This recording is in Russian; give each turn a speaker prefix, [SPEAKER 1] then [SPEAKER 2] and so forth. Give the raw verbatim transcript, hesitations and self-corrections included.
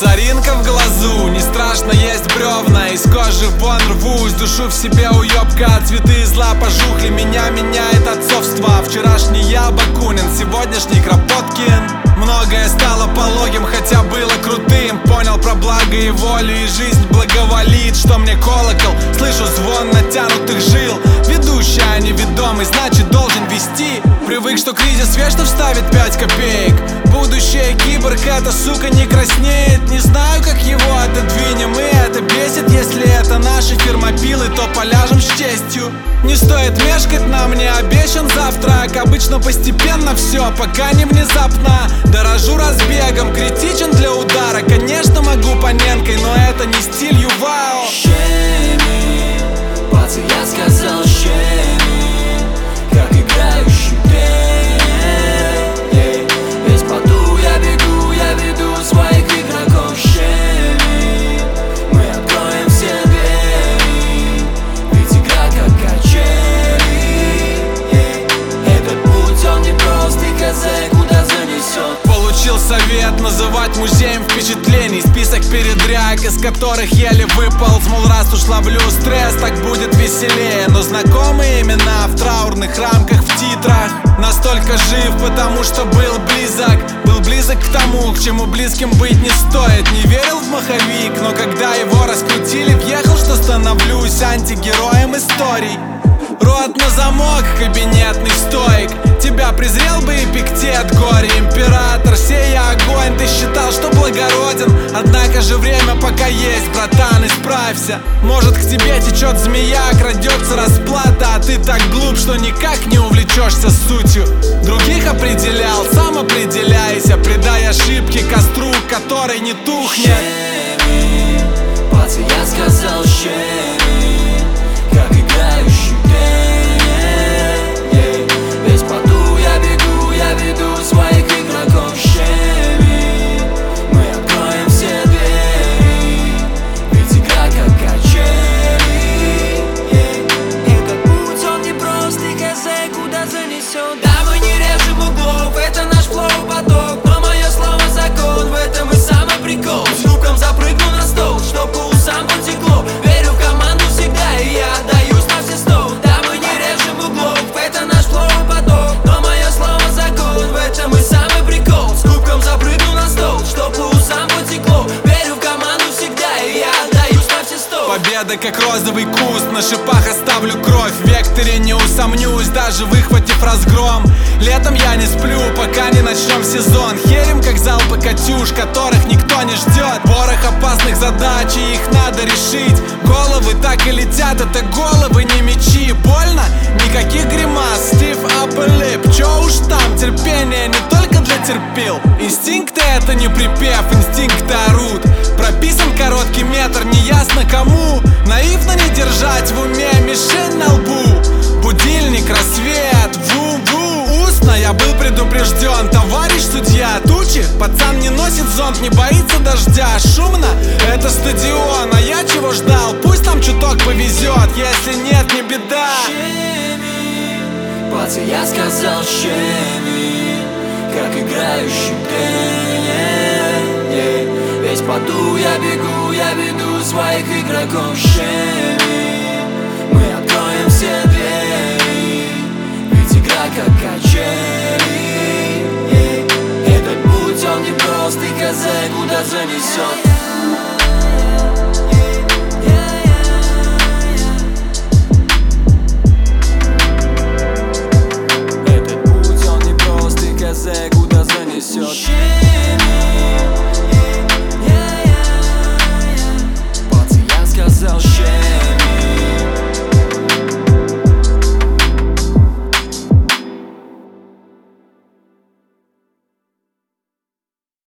[SPEAKER 1] Соринка в глазу, не страшно есть бревна. Из кожи вон рвусь, душу в себе уёбка. Цветы зла пожухли, меня меняет отцовство. Вчерашний я Бакунин, сегодняшний Кропоткин. Многое стало пологим, хотя было крутым. Понял про благо и волю, и жизнь благоволит. Что мне колокол, слышу звон натянутых жил. Ведущий, а не ведомый, значит должен вести. Привык, что кризис вечно вставит пять копеек. Будущее киборг, эта сука не краснеет. Не знаю, как его отодвинем, и это бесит. Если это наши фермопилы, то поляжем с честью. Не стоит мешкать, нам не обещан завтрак. Обычно постепенно все, пока не внезапно. Дорожу разбегом, критичен для удара. Конечно, могу паненкой, но это не стиль Ювао.
[SPEAKER 2] Щеми, пацы, я сказал щеми, как играющий пень. Весь поту я бегу, я веду своих игроков. Щеми, мы откроем все двери, ведь игра как качели. Этот путь, он не прост, и хз, куда занесет.
[SPEAKER 1] Получил совет называть музеем впечатлений. Список передряг, из которых еле выполз. Мол, раз уж ловлю стресс, так будет веселее. Но знакомые имена в траурных рамках, в титрах. Настолько жив, потому что был близок. Был близок к тому, к чему близким быть не стоит. Не верил в маховик, но когда его раскрутили, въехал, что становлюсь антигероем историй. Рот на замок, кабинетный стоик. Тебя презрел бы Эпиктет, горе император. Сея огонь, ты считал, что благороден. Однако же время пока есть, братан, исправься. Может, к тебе течет змея, крадется расплата. А ты так глуп, что никак не увлечешься сутью. Других определял, сам определяйся. Предай ошибки костру, который не тухнет.
[SPEAKER 2] Щеми, пацы, я сказал щеми, как играющий пень. Весь поту я бегу, я веду своих игроков. Щеми, мы откроем все двери, ведь игра как качели. Этот путь, он не прост, и хз, куда занесет. Да, мы не режем углов, это наш флоу-поток. Но мое слово закон, в этом и самый прикол. С звуком запрыгну на стол, чтоб по усам потекло. Верю в команду всегда, и я отдаюсь на все сто. Да, мы не режем углов, это наш флоу-поток. Но мое слово закон, в этом и самый прикол. С кубком запрыгну на стол, чтоб по усам потекло. Верю в команду всегда, и я отдаюсь на все сто.
[SPEAKER 1] Победа как розовый куст, на шипах оставлю кровь. В векторе не усомнюсь, даже выхватив разгром. Летом я не сплю, пока не начнем сезон. Херим как залпы катюш, которых никто не ждет. Порох опасных задач, и их надо решить. Головы так и летят, это головы, не мечи. Больно? Никаких гримас, Стив Аппелип. Чё уж там, терпение не только для терпил. Инстинкты это не припев, инстинкты орут. Прописан короткий метр, неясно кому. Наивно не держать в уме мишень на лбу. Будильник, рассвет, ву-ву. Устно я был предупрежден, товарищ судья. Тучи, пацан не носит зонт, не боится дождя. Шумно, это стадион, а я чего ждал? Пусть там чуток повезет, если нет, не беда.
[SPEAKER 2] Щеми, пацы, я сказал щеми, как играющий пень. Весь поту я бегу, я веду своих игроков. Щеми, мы откроем все двери, ведь игра как качели. Этот путь, он не прост, и хз, куда занесет.